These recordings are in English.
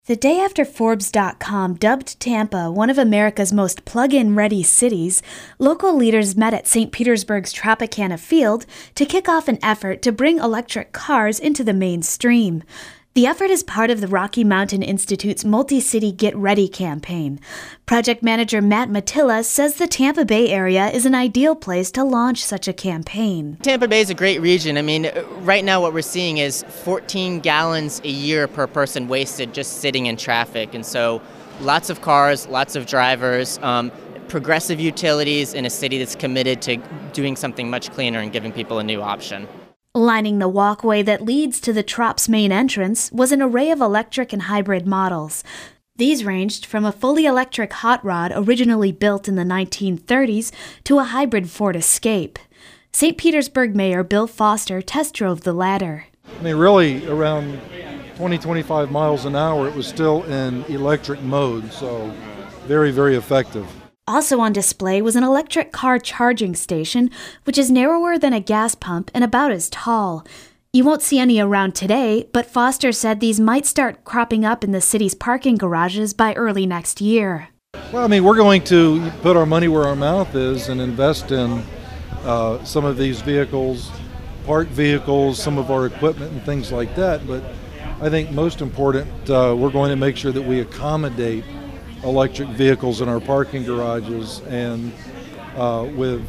The day after Forbes.com dubbed Tampa one of America's most plug-in ready cities, local leaders met at St. Petersburg's Tropicana Field to kick off an effort to bring electric cars into the mainstream. The effort is part of the Rocky Mountain Institute's Multi-City Get Ready campaign. Project manager Matt Matilla says the Tampa Bay area is an ideal place to launch such a campaign. Tampa Bay is a great region. I mean, right now what we're seeing is 14 gallons a year per person wasted just sitting in traffic. And so lots of cars, lots of drivers, progressive utilities in a city that's committed to doing something much cleaner and giving people a new option. Lining the walkway that leads to the Trop's main entrance was an array of electric and hybrid models. These ranged from a fully electric hot rod originally built in the 1930s to a hybrid Ford Escape. St. Petersburg Mayor Bill Foster test drove the latter. I mean, really, around 20-25 miles an hour, it was still in electric mode, so very, very effective. Also on display was an electric car charging station, which is narrower than a gas pump and about as tall. You won't see any around today, but Foster said these might start cropping up in the city's parking garages by early next year. Well, I mean, we're going to put our money where our mouth is and invest in some of these vehicles, parked vehicles, some of our equipment and things like that. But I think most important, we're going to make sure that we accommodate electric vehicles in our parking garages and with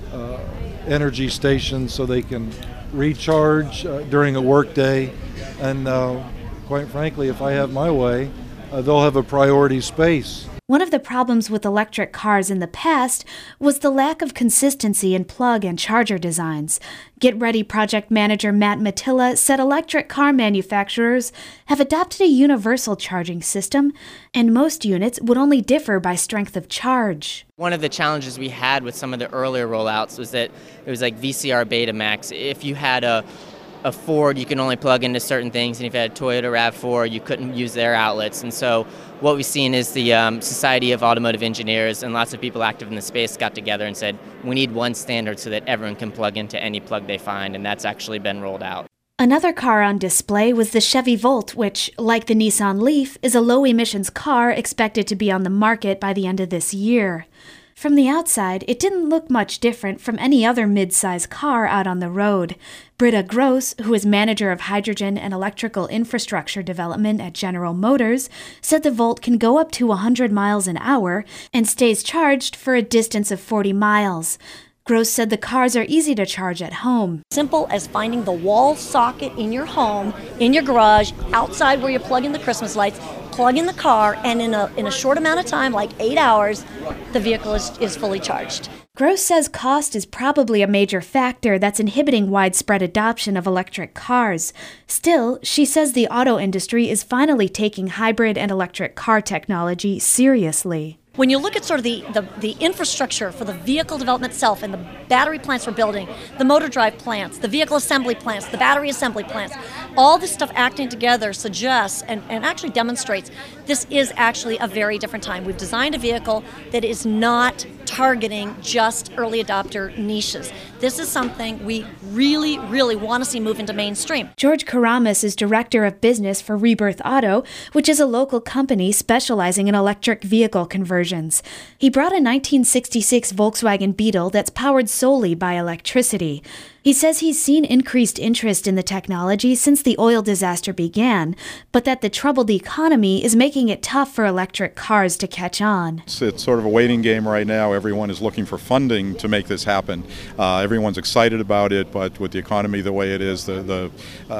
energy stations so they can recharge during a work day. And quite frankly, if I have my way, they'll have a priority space. One of the problems with electric cars in the past was the lack of consistency in plug and charger designs. Get Ready project manager Matt Matilla said electric car manufacturers have adopted a universal charging system, and most units would only differ by strength of charge. One of the challenges we had with some of the earlier rollouts was that it was like VCR Betamax. If you had a Ford, you can only plug into certain things, and if you had a Toyota RAV4, you couldn't use their outlets. And so what we've seen is the Society of Automotive Engineers and lots of people active in the space got together and said, we need one standard so that everyone can plug into any plug they find, and that's actually been rolled out. Another car on display was the Chevy Volt, which, like the Nissan Leaf, is a low-emissions car expected to be on the market by the end of this year. From the outside, it didn't look much different from any other mid-size car out on the road. Britta Gross, who is manager of hydrogen and electrical infrastructure development at General Motors, said the Volt can go up to 100 miles an hour and stays charged for a distance of 40 miles. Gross said the cars are easy to charge at home. Simple as finding the wall socket in your home, in your garage, outside where you plug in the Christmas lights, plug in the car, and in a short amount of time, like 8 hours, the vehicle is fully charged. Gross says cost is probably a major factor that's inhibiting widespread adoption of electric cars. Still, she says the auto industry is finally taking hybrid and electric car technology seriously. When you look at sort of the infrastructure for the vehicle development itself and the battery plants we're building, the motor drive plants, the vehicle assembly plants, the battery assembly plants, all this stuff acting together suggests and actually demonstrates this is actually a very different time. We've designed a vehicle that is not targeting just early adopter niches. This is something we really, really want to see move into mainstream. George Karamas is director of business for Rebirth Auto, which is a local company specializing in electric vehicle conversions. He brought a 1966 Volkswagen Beetle that's powered solely by electricity. He says he's seen increased interest in the technology since the oil disaster began, but that the troubled economy is making it tough for electric cars to catch on. It's sort of a waiting game right now. Everyone is looking for funding to make this happen. Everyone's excited about it, but with the economy the way it is, the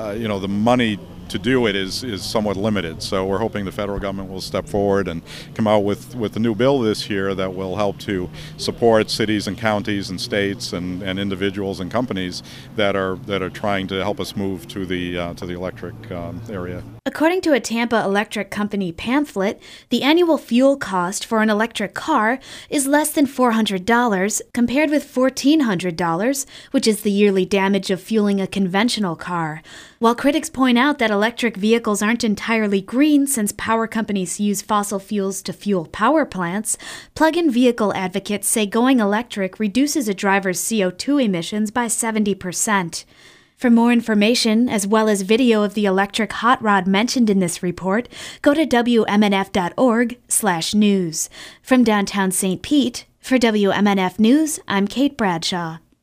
money to do it is somewhat limited. So we're hoping the federal government will step forward and come out with a new bill this year that will help to support cities and counties and states and individuals and companies that are trying to help us move to the electric area. According to a Tampa electric company pamphlet, the annual fuel cost for an electric car is less than $400, compared with $1,400, which is the yearly damage of fueling a conventional car. While critics point out that electric vehicles aren't entirely green since power companies use fossil fuels to fuel power plants, plug-in vehicle advocates say going electric reduces a driver's CO2 emissions by 70%. For more information, as well as video of the electric hot rod mentioned in this report, go to WMNF.org/news. From downtown St. Pete, for WMNF News, I'm Kate Bradshaw.